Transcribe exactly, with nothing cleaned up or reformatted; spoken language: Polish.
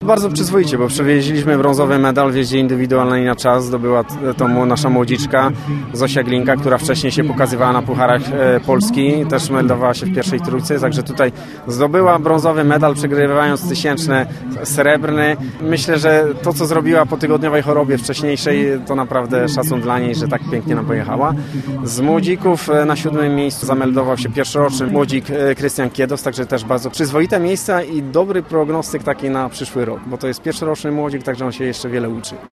Bardzo przyzwoicie, bo przywieźliśmy brązowy medal w jeździe indywidualnej na czas. Zdobyła to nasza młodziczka Zosia Glinka, która wcześniej się pokazywała na Pucharach Polski. Też meldowała się w pierwszej trójce, także tutaj zdobyła brązowy medal, przegrywając tysięczne srebrny. Myślę, że to, co zrobiła po tygodniowej chorobie wcześniejszej, to naprawdę szacun dla niej, że tak pięknie nam pojechała. Z młodzików na siódmym miejscu zameldował się pierwszoroczny młodzik Krystian Kiedos, także też bardzo przyzwoite miejsca i dobry prognostyk taki na przyszły rok, bo to jest pierwszoroczny młodzik, także on się jeszcze wiele uczy.